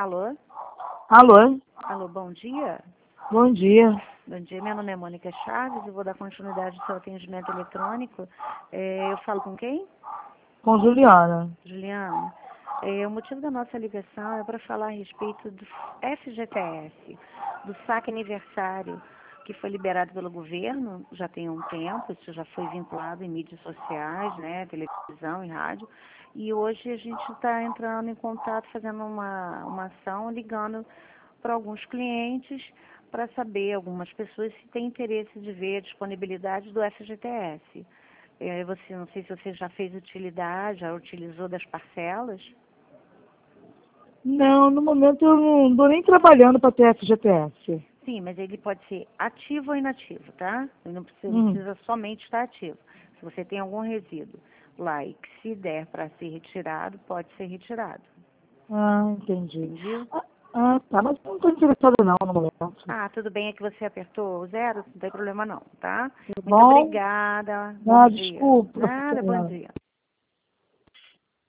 Alô? Alô? Alô, bom dia. Bom dia. Bom dia, meu nome é Mônica Chaves, eu vou dar continuidade ao seu atendimento eletrônico. Eu falo com quem? Com Juliana. Juliana. O motivo da nossa ligação é para falar a respeito do FGTS, do saque aniversário, que foi liberado pelo governo, já tem um tempo, isso já foi vinculado em mídias sociais, né, televisão e rádio, e hoje a gente está entrando em contato, fazendo uma ação, ligando para alguns clientes, para saber, algumas pessoas, se têm interesse de ver a disponibilidade do FGTS. Não sei se você já fez utilidade, já utilizou das parcelas. Não, no momento eu não estou nem trabalhando para ter FGTS. Sim, mas ele pode ser ativo ou inativo, tá? Ele não precisa somente estar ativo. Se você tem algum resíduo lá e que se der para ser retirado, pode ser retirado. Ah, entendi. Entendeu? Tá, mas não estou interessada não no momento. Ah, tudo bem, é que você apertou o zero, não tem problema não, tá? Tá Muito bom? obrigada, bom Ah, dia. desculpa. Nada, bom dia.